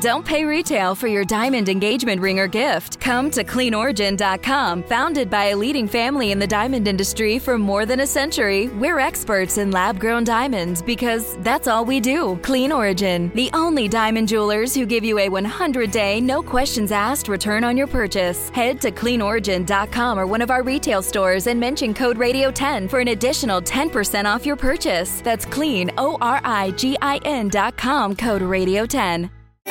Don't pay retail for your diamond engagement ring or gift. Come to CleanOrigin.com. Founded by a leading family in the diamond industry for more than a century, we're experts in lab-grown diamonds because that's all we do. Clean Origin, the only diamond jewelers who give you a 100-day, no questions asked return on your purchase. Head to CleanOrigin.com or one of our retail stores and mention code Radio10 for an additional 10% off your purchase. That's CleanOrigin.com, code Radio10.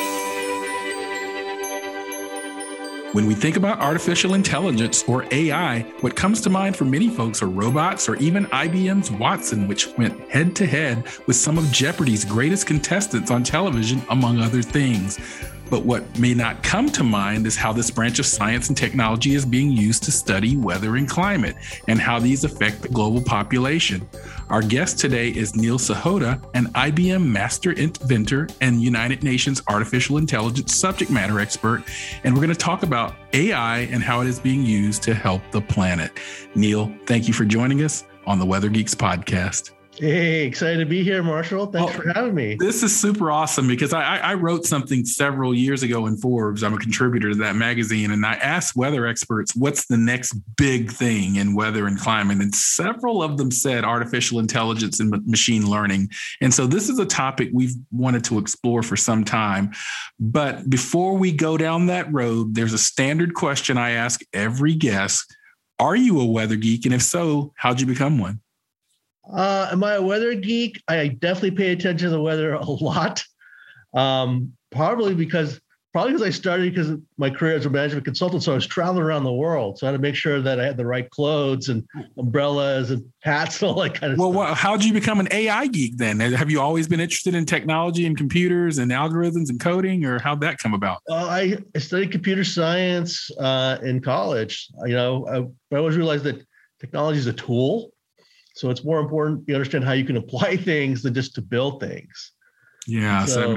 When we think about artificial intelligence or AI, what comes to mind for many folks are robots or even IBM's Watson, which went head to head with some of Jeopardy's greatest contestants on television, among other things. But what may not come to mind is how this branch of science and technology is being used to study weather and climate and how these affect the global population. Our guest today is Neil Sahota, an IBM Master Inventor and United Nations Artificial Intelligence subject matter expert, and we're going to talk about AI and how it is being used to help the planet. Neil, thank you for joining us on the Weather Geeks podcast. Hey, excited to be here, Marshall. Thanks for having me. This is super awesome because I wrote something several years ago in Forbes. I'm a contributor to that magazine, and I asked weather experts, what's the next big thing in weather and climate? And several of them said artificial intelligence and machine learning. And so this is a topic we've wanted to explore for some time. But before we go down that road, there's a standard question I ask every guest. Are you a weather geek? And if so, how'd you become one? Am I a weather geek? I definitely pay attention to the weather a lot. Probably because I started because of my career as a management consultant. So I was traveling around the world. So I had to make sure that I had the right clothes and umbrellas and hats and all that kind of stuff. Well, how did you become an AI geek then? Have you always been interested in technology and computers and algorithms and coding, or how'd that come about? I studied computer science in college. I always realized that technology is a tool. So it's more important you understand how you can apply things than just to build things. Yeah. So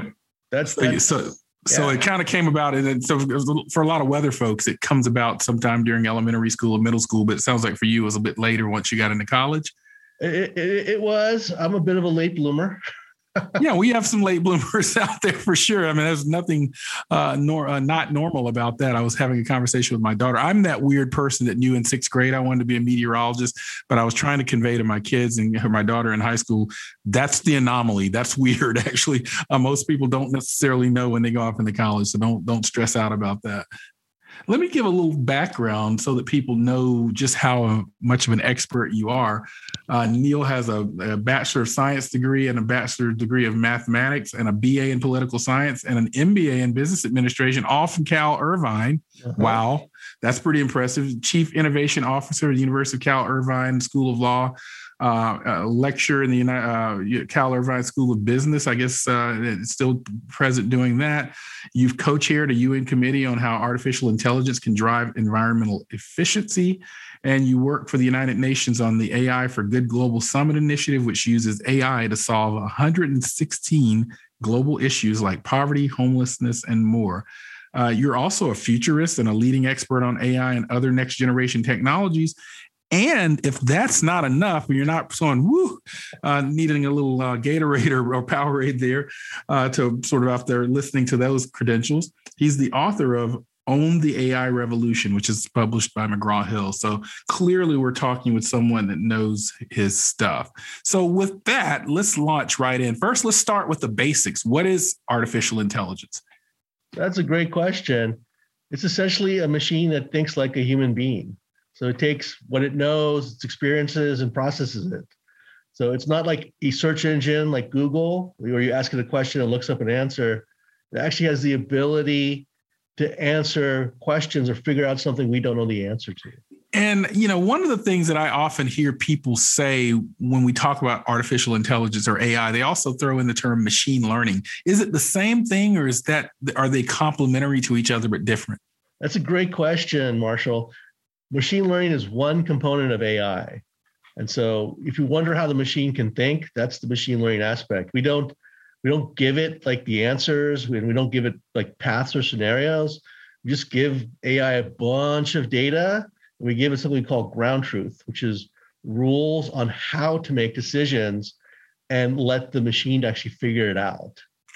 it kind of came about. And so for a lot of weather folks, it comes about sometime during elementary school or middle school, but it sounds like for you it was a bit later once you got into college. It was. I'm a bit of a late bloomer. Yeah, we have some late bloomers out there for sure. I mean, there's nothing not normal about that. I was having a conversation with my daughter. I'm that weird person that knew in sixth grade I wanted to be a meteorologist, but I was trying to convey to my kids and my daughter in high school, that's the anomaly. That's weird, actually. Most people don't necessarily know when they go off into college, so don't stress out about that. Let me give a little background so that people know just how much of an expert you are. Neil has a Bachelor of Science degree and a Bachelor degree of Mathematics and a BA in Political Science and an MBA in Business Administration, all from Cal Irvine. Uh-huh. Wow, that's pretty impressive. Chief Innovation Officer at the University of Cal Irvine School of Law. Lecturer in the Cal Irvine School of Business. I guess it's still present doing that. You've co-chaired a UN committee on how artificial intelligence can drive environmental efficiency. And you work for the United Nations on the AI for Good Global Summit initiative, which uses AI to solve 116 global issues like poverty, homelessness, and more. You're also a futurist and a leading expert on AI and other next generation technologies. And if that's not enough, you're not someone needing a little Gatorade or Powerade there to sort of after listening to those credentials. He's the author of Own the AI Revolution, which is published by McGraw-Hill. So clearly we're talking with someone that knows his stuff. So with that, let's launch right in. First, let's start with the basics. What is artificial intelligence? That's a great question. It's essentially a machine that thinks like a human being. So it takes what it knows, its experiences, and processes it. So it's not like a search engine like Google, where you ask it a question and looks up an answer. It actually has the ability to answer questions or figure out something we don't know the answer to. And, one of the things that I often hear people say when we talk about artificial intelligence or AI, they also throw in the term machine learning. Is it the same thing, or are they complementary to each other but different? That's a great question, Marshall. Machine learning is one component of AI. And so if you wonder how the machine can think, that's the machine learning aspect. We don't give it like the answers, and we don't give it like paths or scenarios. We just give AI a bunch of data, and we give it something called ground truth, which is rules on how to make decisions and let the machine actually figure it out.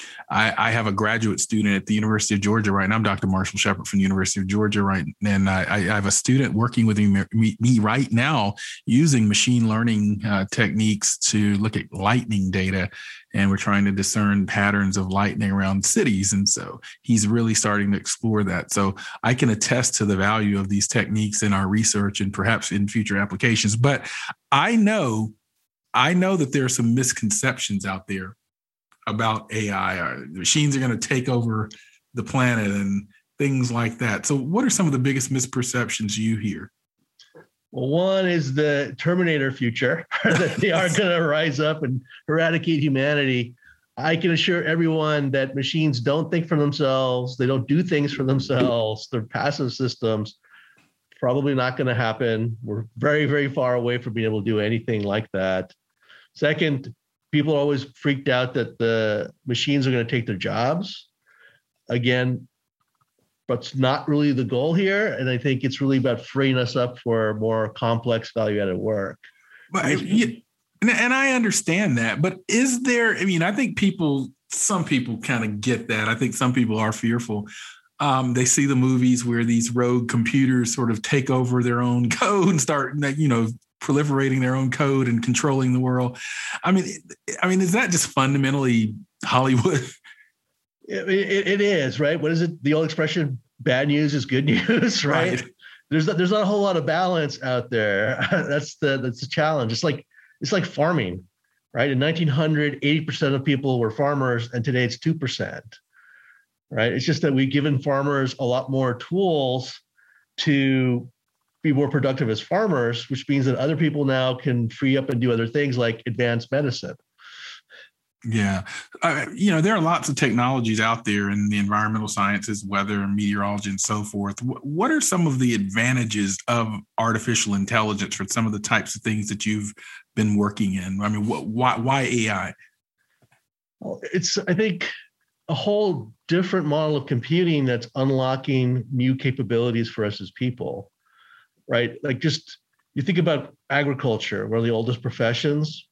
I have a graduate student at the University of Georgia right now. I'm Dr. Marshall Shepard from the University of Georgia, right? And I have a student working with me right now using machine learning techniques to look at lightning data. And we're trying to discern patterns of lightning around cities. And so he's really starting to explore that. So I can attest to the value of these techniques in our research and perhaps in future applications. But I know that there are some misconceptions out there about AI. Machines are going to take over the planet and things like that. So what are some of the biggest misperceptions you hear? Well, one is the Terminator future, that they are going to rise up and eradicate humanity. I can assure everyone that machines don't think for themselves. They don't do things for themselves. They're passive systems. Probably not going to happen. We're very, very far away from being able to do anything like that. Second, people are always freaked out that the machines are going to take their jobs. Again, that's not really the goal here. And I think it's really about freeing us up for more complex value-added work. But, and I understand that. But is there, I mean, I think some people kind of get that. I think some people are fearful. They see the movies where these rogue computers sort of take over their own code and start, proliferating their own code and controlling the world. I mean, is that just fundamentally Hollywood? It is, right? What is it? The old expression, bad news is good news, right? There's not a whole lot of balance out there. That's the challenge. It's like farming, right? In 1900, 80% of people were farmers, and today it's 2%, right? It's just that we've given farmers a lot more tools to be more productive as farmers, which means that other people now can free up and do other things like advanced medicine. Yeah. There are lots of technologies out there in the environmental sciences, weather and meteorology and so forth. What are some of the advantages of artificial intelligence for some of the types of things that you've been working in? I mean, why AI? Well, it's, I think, a whole different model of computing that's unlocking new capabilities for us as people. Right? Like, just you think about agriculture, one of the oldest professions.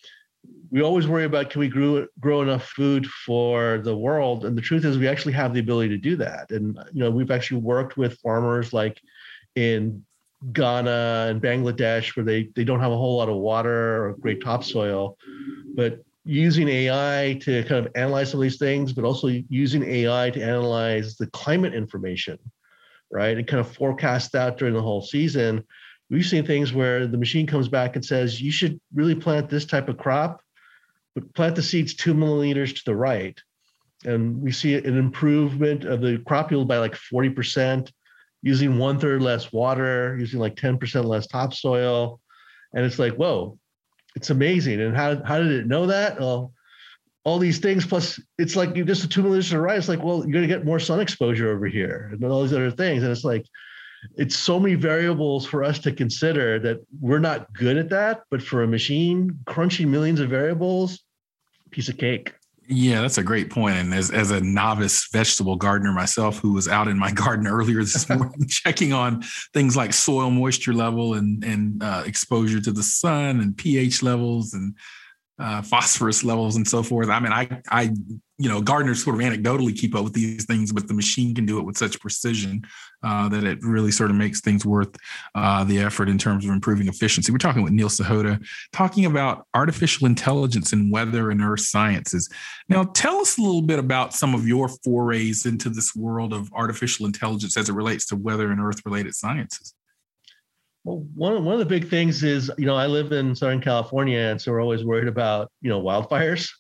We always worry about, can we grow enough food for the world? And the truth is we actually have the ability to do that. And, we've actually worked with farmers like in Ghana and Bangladesh, where they don't have a whole lot of water or great topsoil, but using AI to kind of analyze some of these things, but also using AI to analyze the climate information, right? And kind of forecast that during the whole season. We've seen things where the machine comes back and says, you should really plant this type of crop, but plant the seeds 2 millimeters to the right. And we see an improvement of the crop yield by like 40%, using 1/3 less water, using like 10% less topsoil. And it's like, whoa, it's amazing. And how did it know that? Well, all these things, plus it's like you just 2 millimeters to the right. It's like, well, you're going to get more sun exposure over here and all these other things. And it's like, it's so many variables for us to consider that we're not good at that. But for a machine, crunching millions of variables, piece of cake. Yeah, that's a great point. And as a novice vegetable gardener myself, who was out in my garden earlier this morning, checking on things like soil moisture level and exposure to the sun and pH levels and phosphorus levels and so forth. I mean, I gardeners sort of anecdotally keep up with these things, but the machine can do it with such precision that it really sort of makes things worth the effort in terms of improving efficiency. We're talking with Neil Sahota, talking about artificial intelligence in weather and earth sciences. Now, tell us a little bit about some of your forays into this world of artificial intelligence as it relates to weather and earth related sciences. Well, one of the big things is, I live in Southern California, and so we're always worried about, wildfires.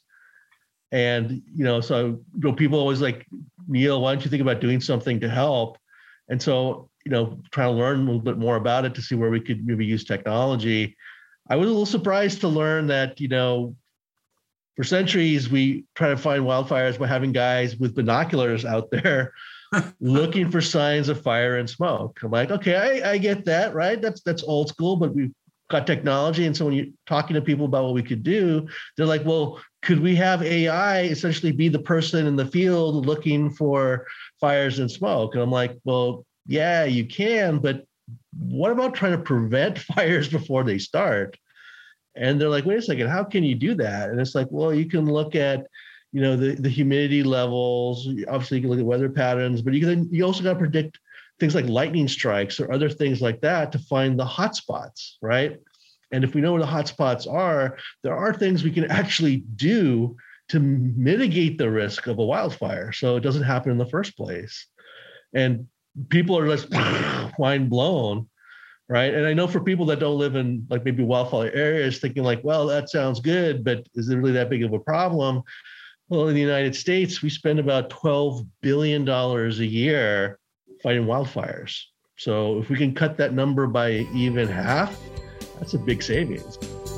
And, so people always like, Neil, why don't you think about doing something to help? And so, trying to learn a little bit more about it to see where we could maybe use technology. I was a little surprised to learn that, for centuries, we try to find wildfires by having guys with binoculars out there looking for signs of fire and smoke. I'm like, okay, I get that, right? That's old school, but we've got technology. And so when you're talking to people about what we could do, they're like, well, could we have AI essentially be the person in the field looking for fires and smoke? And I'm like, well, yeah, you can, but what about trying to prevent fires before they start? And they're like, wait a second, how can you do that? And it's like, well, you can look at, the humidity levels. Obviously, you can look at weather patterns, but you also got to predict things like lightning strikes or other things like that to find the hot spots, right? And if we know where the hot spots are, there are things we can actually do to mitigate the risk of a wildfire so it doesn't happen in the first place. And people are less mind blown, right? And I know for people that don't live in like maybe wildfire areas, thinking like, well, that sounds good, but is it really that big of a problem? Well, in the United States, we spend about $12 billion a year fighting wildfires. So if we can cut that number by even half, that's a big savings.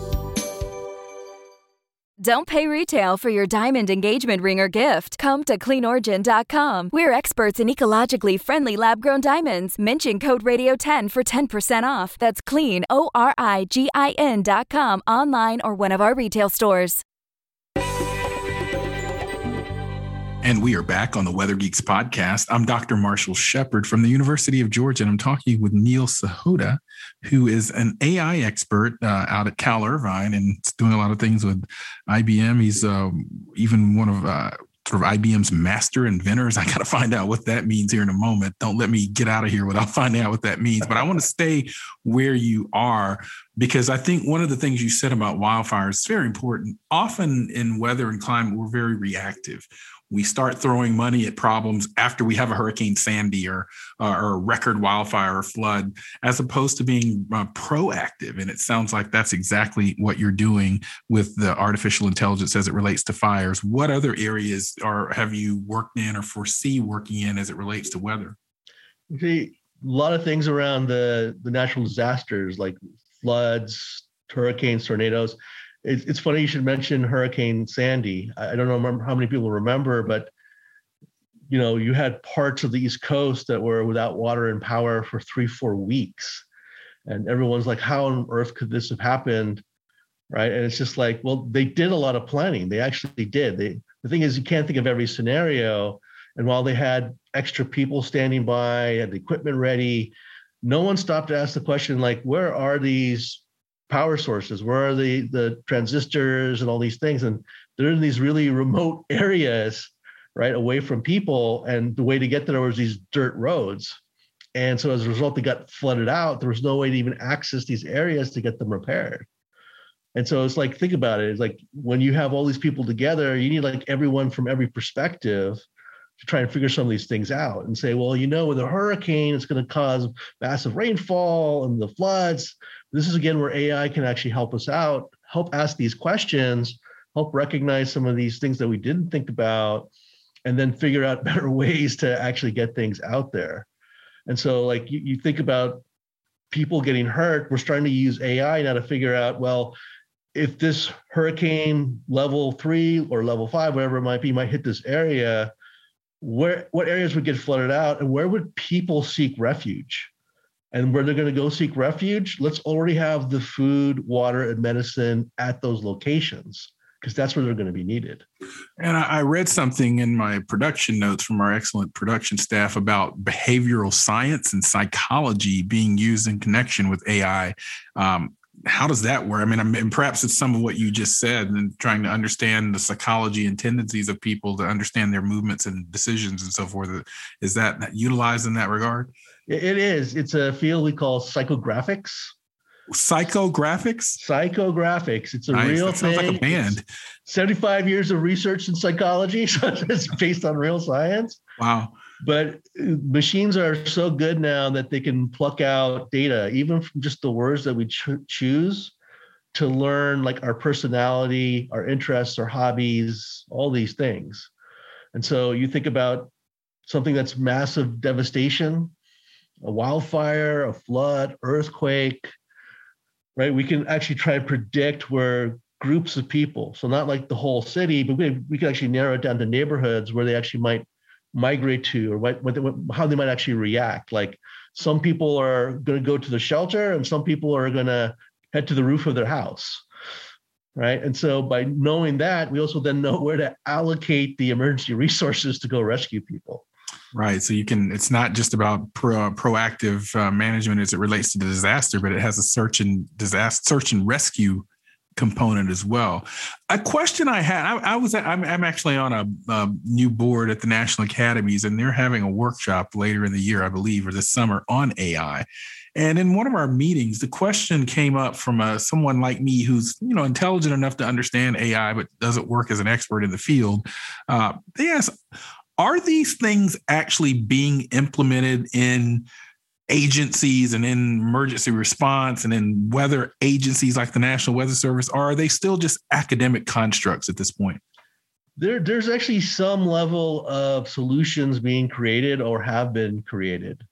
Don't pay retail for your diamond engagement ring or gift. Come to CleanOrigin.com. We're experts in ecologically friendly lab-grown diamonds. Mention code Radio10 for 10% off. That's CleanOrigin.com, online or one of our retail stores. And we are back on the Weather Geeks podcast. I'm Dr. Marshall Shepard from the University of Georgia, and I'm talking with Neil Sahota, who is an AI expert out at Cal Irvine and is doing a lot of things with IBM. He's even one of sort of IBM's master inventors. I got to find out what that means here in a moment. Don't let me get out of here without finding out what that means. But I want to stay where you are, because I think one of the things you said about wildfires is very important. Often in weather and climate, we're very reactive. We start throwing money at problems after we have a Hurricane Sandy or a record wildfire or flood, as opposed to being proactive. And it sounds like that's exactly what you're doing with the artificial intelligence as it relates to fires. What other areas have you worked in or foresee working in as it relates to weather? Okay, a lot of things around the natural disasters like floods, hurricanes, tornadoes. It's funny you should mention Hurricane Sandy. I don't know how many people remember, but you had parts of the East Coast that were without water and power for 3-4 weeks. And everyone's like, how on earth could this have happened? Right. And it's just like, well, they did a lot of planning. They actually did. The thing is, you can't think of every scenario. And while they had extra people standing by, had the equipment ready, no one stopped to ask the question, like, where are these power sources? Where are the transistors and all these things? And they're in these really remote areas, right, away from people. And the way to get there was these dirt roads. And so as a result, they got flooded out. There was no way to even access these areas to get them repaired. And so it's like, think about it. It's like when you have all these people together, you need like everyone from every perspective to try and figure some of these things out and say, well, with a hurricane, it's going to cause massive rainfall and the floods. This is, again, where AI can actually help us out, help ask these questions, help recognize some of these things that we didn't think about, and then figure out better ways to actually get things out there. And so, like, you think about people getting hurt, we're starting to use AI now to figure out, well, if this hurricane level 3 or level 5, whatever it might be, might hit this area, what areas would get flooded out and where would people seek refuge? And where they're going to go seek refuge, let's already have the food, water, and medicine at those locations, because that's where they're going to be needed. And I read something in my production notes from our excellent production staff about behavioral science and psychology being used in connection with AI. How does that work? I mean, and perhaps it's some of what you just said, and trying to understand the psychology and tendencies of people to understand their movements and decisions and so forth. Is that utilized in that regard? It is. It's a field we call psychographics. Psychographics? Psychographics. It's a nice. real that sounds thing. Like a band. It's 75 years of research in psychology, so it's based on real science. Wow. But machines are so good now that they can pluck out data, even from just the words that we choose, to learn like our personality, our interests, our hobbies, all these things. And so you think about something that's massive devastation, a wildfire, a flood, earthquake, right? We can actually try and predict where groups of people, so not like the whole city, but we can actually narrow it down to neighborhoods where they actually might migrate to, or how they might actually react. Like some people are going to go to the shelter and some people are going to head to the roof of their house, right? And so by knowing that, we also then know where to allocate the emergency resources to go rescue people. Right. So it's not just about proactive management as it relates to the disaster, but it has a search and rescue component as well. A question I had, I'm actually on a new board at the National Academies, and they're having a workshop later in the year, I believe, or this summer on AI. And in one of our meetings, the question came up from someone like me who's, intelligent enough to understand AI, but doesn't work as an expert in the field. They asked, are these things actually being implemented in agencies and in emergency response and in weather agencies like the National Weather Service, or are they still just academic constructs at this point? There's actually some level of solutions being created or have been created.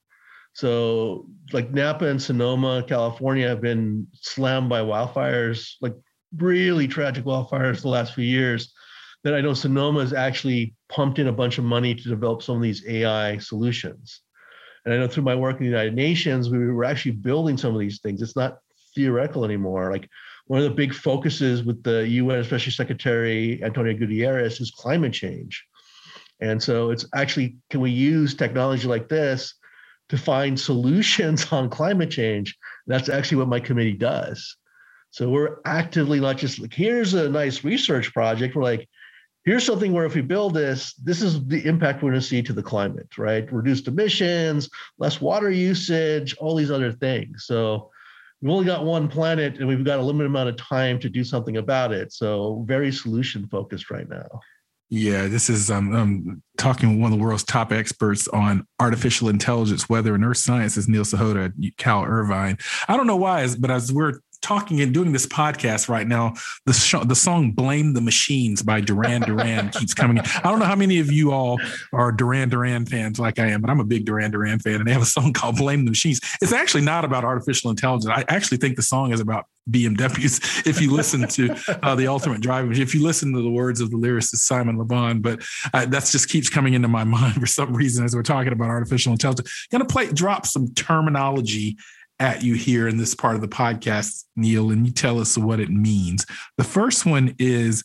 So like Napa and Sonoma, California have been slammed by wildfires, like really tragic wildfires the last few years, that I know Sonoma has actually pumped in a bunch of money to develop some of these AI solutions. And I know through my work in the United Nations, we were actually building some of these things. It's not theoretical anymore. Like one of the big focuses with the UN, especially Secretary Antonio Guterres, is climate change. And so it's actually, can we use technology like this to find solutions on climate change? That's actually what my committee does. So we're actively not just like, here's a nice research project. We're like, here's something where if we build this is the impact we're going to see to the climate, right? Reduced emissions, less water usage, all these other things. So we've only got one planet and we've got a limited amount of time to do something about it. So very solution focused right now. Yeah, this is I'm talking with one of the world's top experts on artificial intelligence, weather, and earth sciences, Neil Sahota at Cal Irvine. I don't know why, but as we're talking and doing this podcast right now, the song "Blame the Machines" by Duran Duran keeps coming in. I don't know how many of you all are Duran Duran fans like I am, but I'm a big Duran Duran fan, and they have a song called "Blame the Machines." It's actually not about artificial intelligence. I actually think the song is about BMWs. If you listen to The Ultimate Driving Machine, if you listen to the words of the lyricist Simon Le Bon, but that just keeps coming into my mind for some reason as we're talking about artificial intelligence. I'm going to drop some terminology at you here in this part of the podcast, Neil, and you tell us what it means. The first one is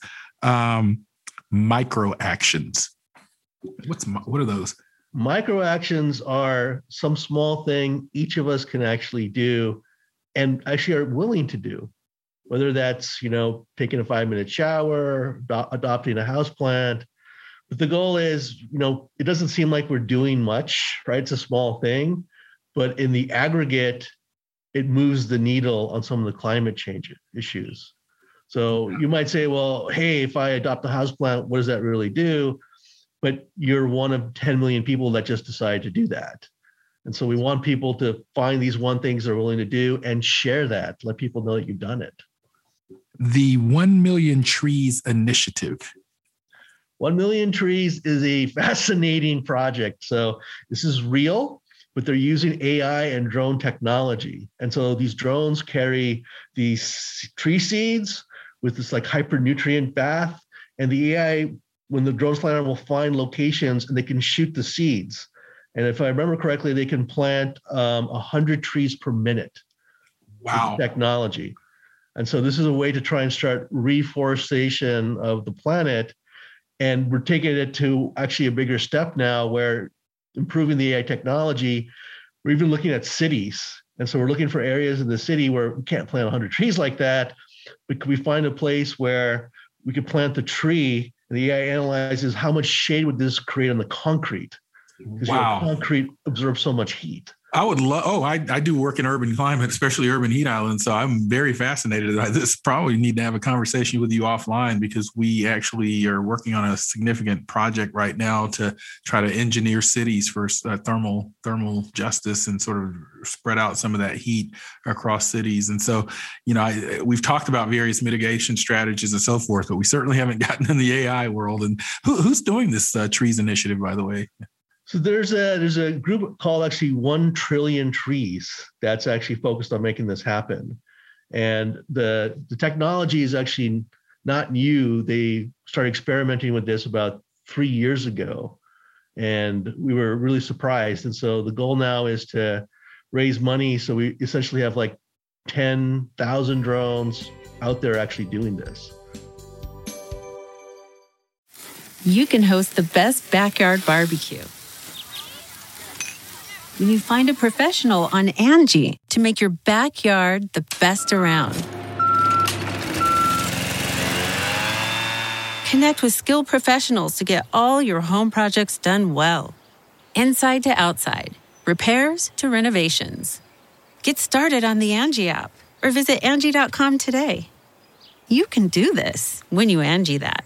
micro actions. What are those? Micro actions are some small thing each of us can actually do and actually are willing to do, whether that's, taking a 5-minute shower, adopting a houseplant. But the goal is, it doesn't seem like we're doing much, right? It's a small thing, but in the aggregate, it moves the needle on some of the climate change issues. So you might say, well, hey, if I adopt a houseplant, what does that really do? But you're one of 10 million people that just decide to do that. And so we want people to find these one things they're willing to do and share that, let people know that you've done it. The 1 Million Trees Initiative. 1 Million Trees is a fascinating project. So this is real, but they're using AI and drone technology. And so these drones carry these tree seeds with this like hypernutrient bath. And the AI, when the drones fly around, will find locations and they can shoot the seeds. And if I remember correctly, they can plant 100 trees per minute. Wow. With technology. And so this is a way to try and start reforestation of the planet. And we're taking it to actually a bigger step now where improving the AI technology, we're even looking at cities. And so we're looking for areas in the city where we can't plant 100 trees like that, but could we find a place where we could plant the tree and the AI analyzes how much shade would this create on the concrete? Because concrete absorbs so much heat. I would love, I do work in urban climate, especially urban heat islands. So I'm very fascinated by this. Probably need to have a conversation with you offline because we actually are working on a significant project right now to try to engineer cities for thermal justice and sort of spread out some of that heat across cities. And so, we've talked about various mitigation strategies and so forth, but we certainly haven't gotten in the AI world. And who's doing this Trees Initiative, by the way? So there's a group called actually 1 Trillion Trees that's actually focused on making this happen. And the technology is actually not new. They started experimenting with this about 3 years ago. And we were really surprised. And so the goal now is to raise money. So we essentially have like 10,000 drones out there actually doing this. You can host the best backyard barbecue when you find a professional on Angie to make your backyard the best around. Connect with skilled professionals to get all your home projects done well. Inside to outside, repairs to renovations. Get started on the Angie app or visit Angie.com today. You can do this when you Angie that.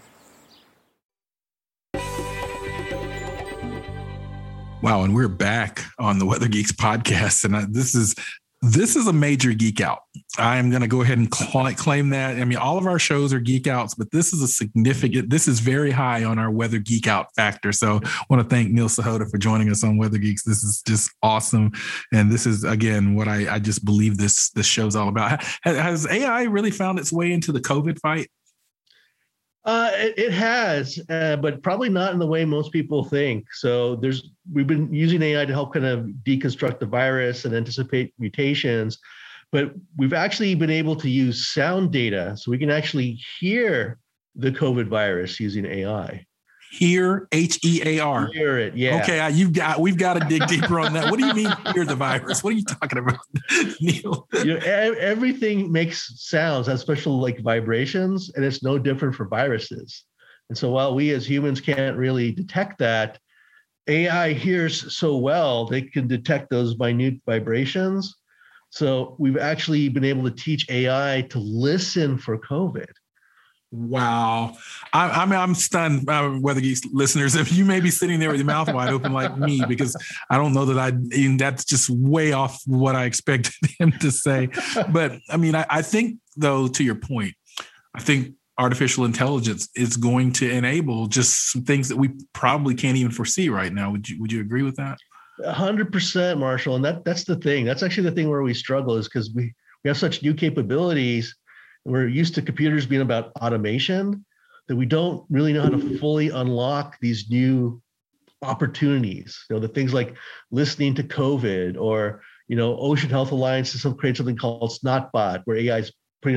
Wow, and we're back on the Weather Geeks podcast, and this is a major geek out. I am going to go ahead and claim that. I mean, all of our shows are geek outs, but this is very high on our Weather Geek Out factor. So I want to thank Neil Sahota for joining us on Weather Geeks. This is just awesome. And this is, again, what I just believe this show's all about. Has AI really found its way into the COVID fight? It has, but probably not in the way most people think. So we've been using AI to help kind of deconstruct the virus and anticipate mutations, but we've actually been able to use sound data, so we can actually hear the COVID virus using AI. Hear, H-E-A-R. Hear it, yeah. Okay, we've got to dig deeper on that. What do you mean hear the virus? What are you talking about, Neil? Everything makes sounds, has special like vibrations, and it's no different for viruses. And so while we as humans can't really detect that, AI hears so well, they can detect those minute vibrations. So we've actually been able to teach AI to listen for COVID. Wow. I'm stunned, Weather Geeks listeners. If you may be sitting there with your mouth wide open like me, because I don't know that that's just way off what I expected him to say. But I mean, I think, though, to your point, I think artificial intelligence is going to enable just some things that we probably can't even foresee right now. Would you agree with that? 100%, Marshall. And that's the thing. That's actually the thing where we struggle, is because we have such new capabilities. We're used to computers being about automation that we don't really know how to fully unlock these new opportunities. The things like listening to COVID, or, Ocean Health Alliance has created something called SnotBot, where AI is putting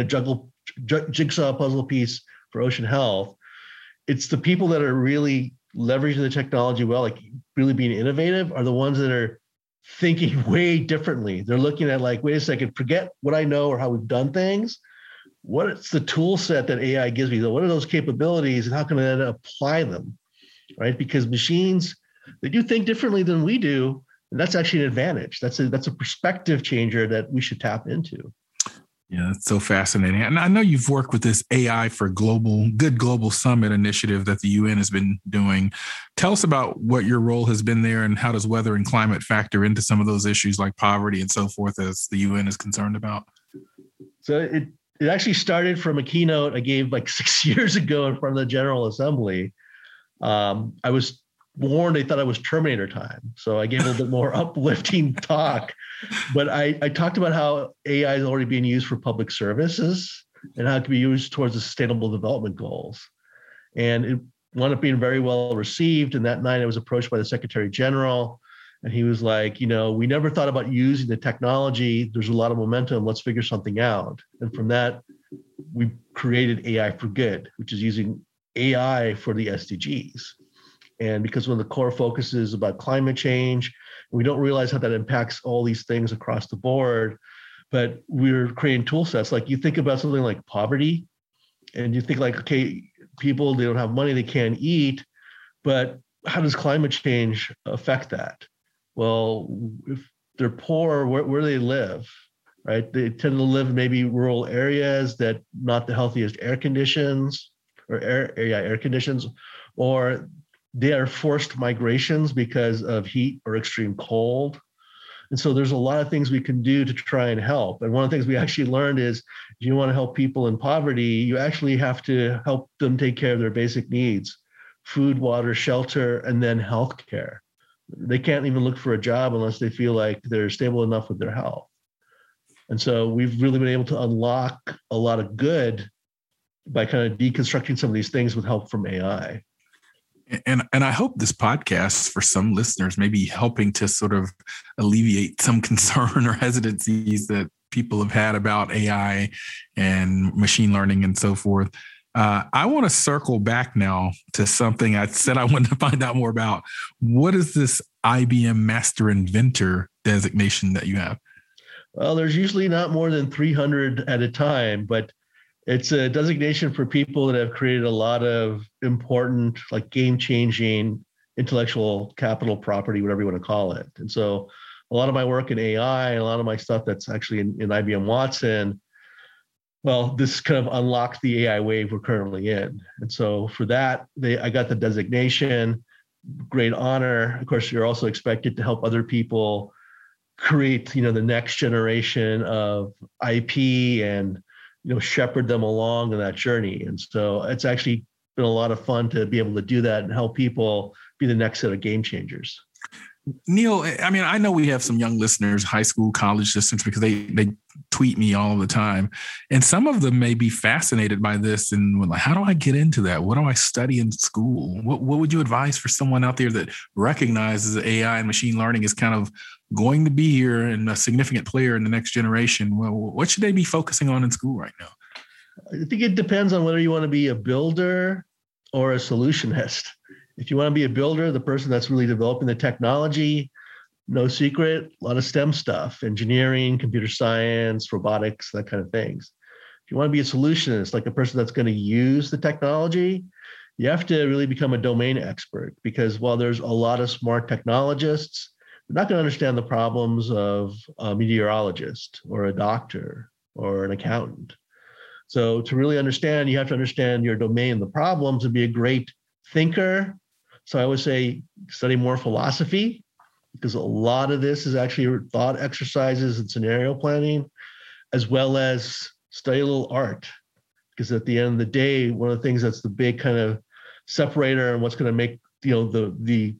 a jigsaw puzzle piece for ocean health. It's the people that are really leveraging the technology well, like really being innovative, are the ones that are thinking way differently. They're looking at like, wait a second, forget what I know or how we've done things. What's the tool set that AI gives me? What are those capabilities, and how can I then apply them, right? Because machines, they do think differently than we do, and that's actually an advantage. That's a perspective changer that we should tap into. Yeah, that's so fascinating. And I know you've worked with this AI for Good Global Summit initiative that the UN has been doing. Tell us about what your role has been there, and how does weather and climate factor into some of those issues like poverty and so forth, as the UN is concerned about? So it actually started from a keynote I gave like 6 years ago in front of the General Assembly. I was warned they thought I was Terminator time, so I gave a little bit more uplifting talk. But I talked about how AI is already being used for public services and how it can be used towards the Sustainable Development Goals. And it wound up being very well received. And that night I was approached by the Secretary General, and he was like, we never thought about using the technology. There's a lot of momentum. Let's figure something out. And from that, we created AI for Good, which is using AI for the SDGs. And because one of the core focuses is about climate change, we don't realize how that impacts all these things across the board, but we're creating tool sets. Like you think about something like poverty, and you think like, okay, people, they don't have money, they can't eat, but how does climate change affect that? Well, if they're poor, where do they live, right? They tend to live in maybe rural areas that not the healthiest air conditions, or they are forced migrations because of heat or extreme cold. And so there's a lot of things we can do to try and help. And one of the things we actually learned is, if you want to help people in poverty, you actually have to help them take care of their basic needs: food, water, shelter, and then healthcare. They can't even look for a job unless they feel like they're stable enough with their health. And so we've really been able to unlock a lot of good by kind of deconstructing some of these things with help from AI. And I hope this podcast, for some listeners, may be helping to sort of alleviate some concern or hesitancies that people have had about AI and machine learning and so forth. I want to circle back now to something I said I wanted to find out more about. What is this IBM Master Inventor designation that you have? Well, there's usually not more than 300 at a time, but It's a designation for people that have created a lot of important, like game-changing intellectual capital property, whatever you want to call it. And so a lot of my work in AI and a lot of my stuff that's actually in IBM Watson, well, this kind of unlocked the AI wave we're currently in. And so for that, I got the designation, great honor. Of course, you're also expected to help other people create, the next generation of IP and, shepherd them along in that journey. And so it's actually been a lot of fun to be able to do that and help people be the next set of game changers. Neil, I mean, I know we have some young listeners, high school, college listeners, because they tweet me all the time. And some of them may be fascinated by this and like, how do I get into that? What do I study in school? What would you advise for someone out there that recognizes that AI and machine learning is kind of going to be here and a significant player in the next generation? Well, what should they be focusing on in school right now? I think it depends on whether you want to be a builder or a solutionist. If you want to be a builder, the person that's really developing the technology, no secret, a lot of STEM stuff, engineering, computer science, robotics, that kind of things. If you want to be a solutionist, like a person that's going to use the technology, you have to really become a domain expert, because while there's a lot of smart technologists, they're not going to understand the problems of a meteorologist or a doctor or an accountant. So to really understand, you have to understand your domain, the problems, and be a great thinker. So I would say study more philosophy, because a lot of this is actually thought exercises and scenario planning, as well as study a little art. Because at the end of the day, one of the things that's the big kind of separator and what's going to make the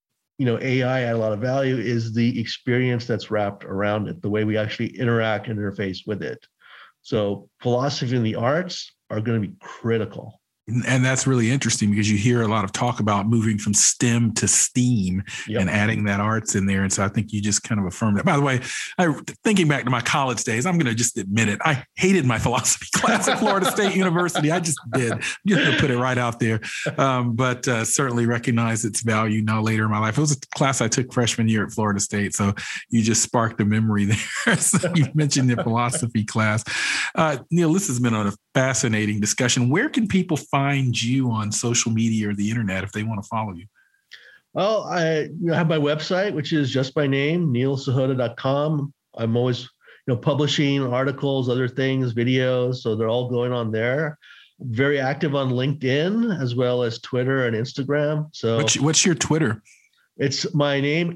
AI add a lot of value is the experience that's wrapped around it, the way we actually interact and interface with it. So philosophy and the arts are going to be critical. And that's really interesting, because you hear a lot of talk about moving from STEM to STEAM and adding that arts in there. And so I think you just kind of affirmed that. By the way, thinking back to my college days, I'm going to just admit it. I hated my philosophy class at Florida State University. I just did. Just to put it right out there. But certainly recognize its value now later in my life. It was a class I took freshman year at Florida State. So you just sparked a memory there. So you mentioned the philosophy class. Neil, this has been a fascinating discussion. Where can people find you on social media or the internet if they want to follow you? Well, I have my website, which is just my name, neilsahota.com. I'm always, publishing articles, other things, videos. So they're all going on there. Very active on LinkedIn, as well as Twitter and Instagram. So what's your Twitter? It's my name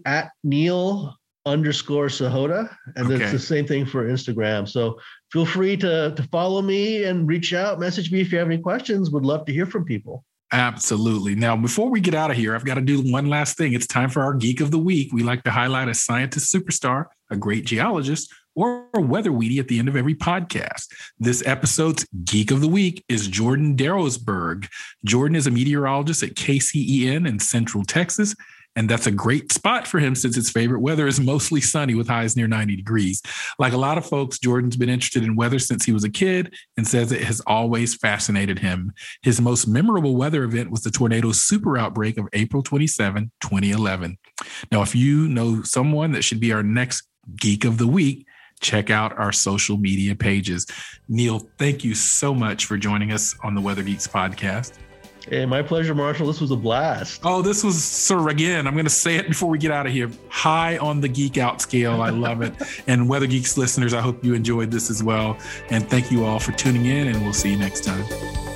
@Neil_Sahota. And It's the same thing for Instagram. So feel free to follow me and reach out, message me if you have any questions. Would love to hear from people. Absolutely. Now, before we get out of here, I've got to do one last thing. It's time for our Geek of the Week. We like to highlight a scientist superstar, a great geologist, or a weather weedy at the end of every podcast. This episode's Geek of the Week is Jordan Darrowsberg. Jordan is a meteorologist at KCEN in Central Texas. And that's a great spot for him since his favorite weather is mostly sunny with highs near 90 degrees. Like a lot of folks, Jordan's been interested in weather since he was a kid and says it has always fascinated him. His most memorable weather event was the tornado super outbreak of April 27, 2011. Now, if you know someone that should be our next Geek of the Week, check out our social media pages. Neil, thank you so much for joining us on the Weather Geeks podcast. Hey, my pleasure, Marshall. This was a blast. Oh, this was, sir, again, I'm going to say it before we get out of here, high on the geek out scale. I love it. And Weather Geeks listeners, I hope you enjoyed this as well. And thank you all for tuning in, and we'll see you next time.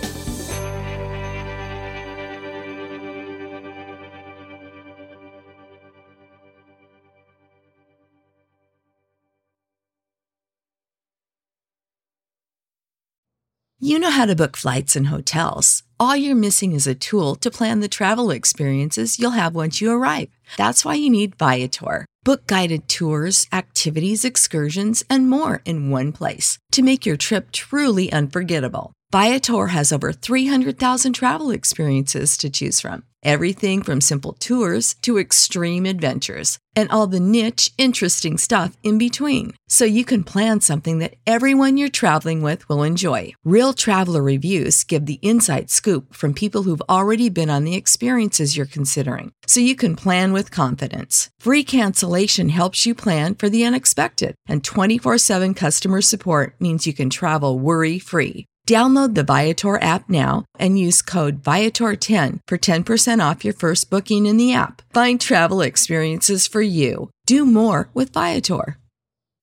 You know how to book flights and hotels. All you're missing is a tool to plan the travel experiences you'll have once you arrive. That's why you need Viator. Book guided tours, activities, excursions, and more in one place to make your trip truly unforgettable. Viator has over 300,000 travel experiences to choose from. Everything from simple tours to extreme adventures and all the niche, interesting stuff in between. So you can plan something that everyone you're traveling with will enjoy. Real traveler reviews give the inside scoop from people who've already been on the experiences you're considering. So you can plan with confidence. Free cancellation helps you plan for the unexpected. And 24/7 customer support means you can travel worry-free. Download the Viator app now and use code Viator10 for 10% off your first booking in the app. Find travel experiences for you. Do more with Viator.